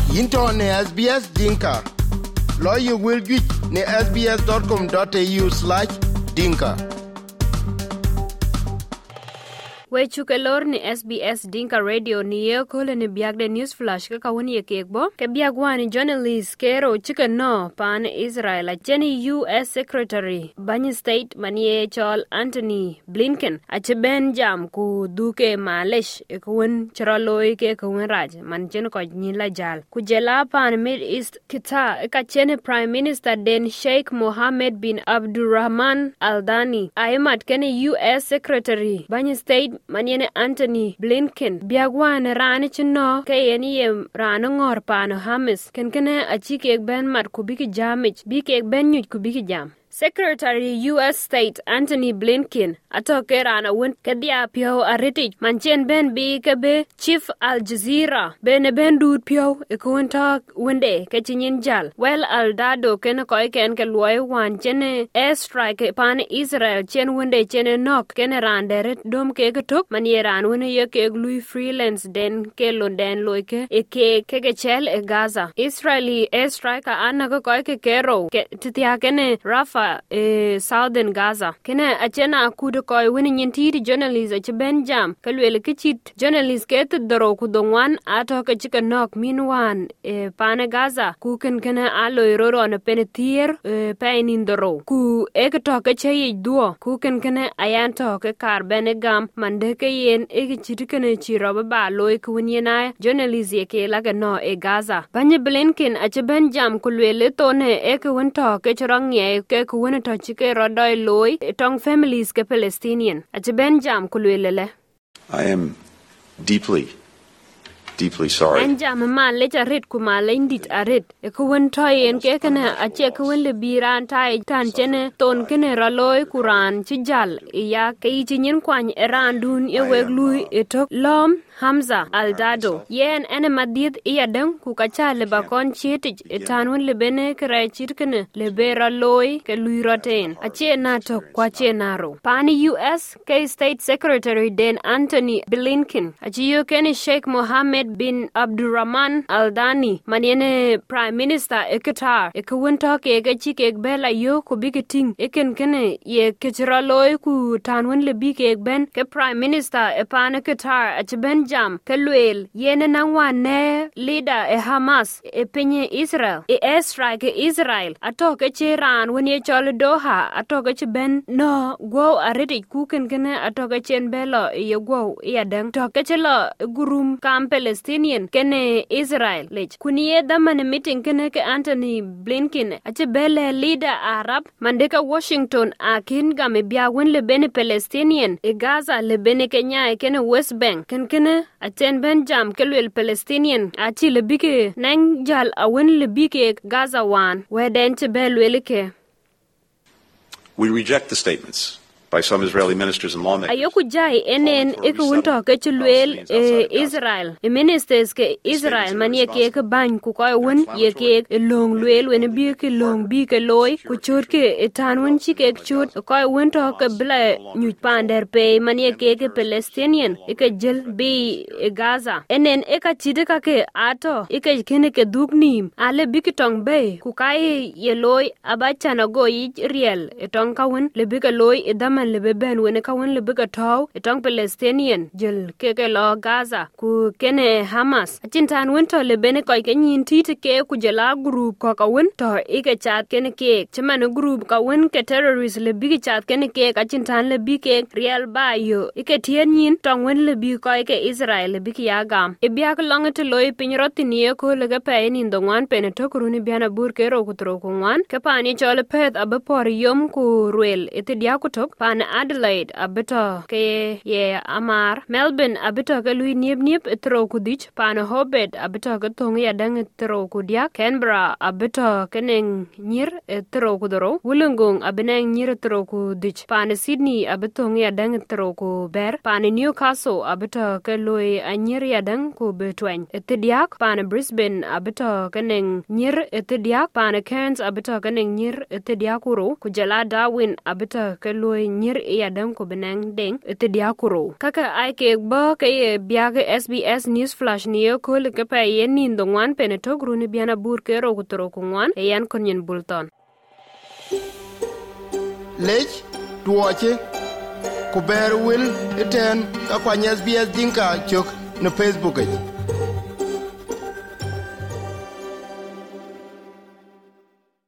Into ne SBS Dinka. Lawyer will get ne sbs.com.au/dinka. We chuke lor ni SBS Dinka Radio ni ye kole ni biag de news flash ka kawuni ye kekbo ke biag wani journalist kero chuke no pan Israel a Jenny US Secretary Bany State manie chol Anthony Blinken a cheben jam ku duke malesh e kun chiraloy ke kun raj man chen ko ni la jal ku jela pan Mid East kita ka chen Prime Minister Den Sheikh Mohammed bin Abdulrahman Al Thani aymat ken US Secretary Bany State Maniene Anthony Blinken biagwan rani chino kayeni ye rana ngor pano Hamis kenkene achike ben mat kubiki jamich bike ben nyuj kubiki jam Secretary US State Anthony Blinken atoke rana won kedia pio aritic manchen ben bi kebe Chief Al Jazeera ben dud pio ekonta wende kechin jal well Al Dado ken ko ken ke loy wan chene airstrike pan Israel chen wende chene nok ken randere dom ke tok manieran won ye ke lui freelance den ke londen loike e ke chel e Gaza Israeli airstrike anna ko ke kero ke titia ken Rafa Southern Gaza kene achena akudo koy wini nyinti journalist ach ben jam kalwele kichit journalist ket daro ku dongwan ato ke chika nok minwan pane Gaza ku kene alo iroro na penetier painin daro ku ek to ke cheye duo ku kene ayan to ke kar bene gam mande ke yen ek chit kene chiro ba loy ku nyena journalist ye ke la no e Gaza Bany Blinken ach ben jam kulwele to ne ek won to ke chirong ye ke wona to chike rodoi loy tong families ke Palestinian at ben jam kulwelele I am deeply sorry en jam ma le charit kuma le ndit arit e ko won toy en ke kana a che ko won le biran tai tan chene ton kene raloy kuran chi jal ya ke ti nyen kwan eran dun e weglui e tok lom Hamza Al Dado yen ene madid iya dang ku kacha le bakon chiti tanun le bene kra chirkene le bera loy ke lui roten ache na to kwa che naro pani US ke State Secretary Den Anthony Blinken achi yo ken Sheikh Mohammed bin Abdulrahman Al Thani maniene Prime Minister e Qatar e kun to ke chike bela yo ku bigeting e kene ye kechra loy ku tanun le bi ke ben ke Prime Minister e pana Qatar achi ben jam kelwel yene nangwan ne leader e Hamas e penye Israel e airstrike Israel atoke chiran woni chol Doha atoke ben no go aredi kuken gene atoke chen belo ye go yadan toke chelo gurum kam Palestinian kene Israel lech kuniye daman meeting kene ke Anthony Blinken ache bele leader Arab mandeka Washington akin game bia wen le bene Palestinian e Gaza le bene Kenya e kene West Bank kene aten ben jam kelwel Palestinian ati lebike nang jal awen lebike Gaza wan weden te belwelike We reject the statements by some Israeli ministers and lawmakers. Ayoku jai enen ekwunto ke chulwel Israel. Ministers ke Israel manie ke ban ku koy won ye ke long lwel wen bi ke long bi ke loy ku chur ke etan won chi ke chur koy won to ke bla nyu pander pe manie ke Palestinian ke jel bi Gaza. Enen ka chide ka ke ato ke kene ke dugnim ale bi ke tong be ku kai ye loy abachana go yi riel etong ka won le bi ke loy edam man lebe ben wene ka won lebe ka taw etong Palestinian jel ke lo Gaza ku kene Hamas achintan won to lebe ne koy kenyin tite ke ku jela group ko ka won to ike chat kene ke chman group ka won ke terrorist lebe ki chat kene ke achintan lebe ke real bayo ike tienin tong won lebe koy ke Israel lebe ki agam e bia ko longa to loy pinroti ni ko lege pe ni ndongwan pe ne to kuruni biana bur ke ro ku tro ku wan ke pani chole pet abe por yom ku ruel ete dia ku tok pan Adelaide abito ke ye Amar Melbourne abito ke lui niep etro ku dich pan Hobart abito ke tong ya dang etro ku dia Canberra abito keneng nyir etro ku doro Wollongong abeneng nyir etro ku dich pan Sydney abito ya dang etro ku ber pan Newcastle abito ke lui anyir ya dang ku betwen etdiak pan Brisbane abito keneng nyir etdiak pan Cairns abito keneng nyir etdiak ro ku jala Darwin abito ke lui nyir ya dam ko benang deng te dia kuro kaka ai ke bo ke biag SBS News Flash ni ko le ke pa yen nin dongwan pene to gru ni biana bur ke ro kutro kungwan e yan konyen bulton lech tuoche ku ber wil iten akwany SBS Dinka chok no Facebook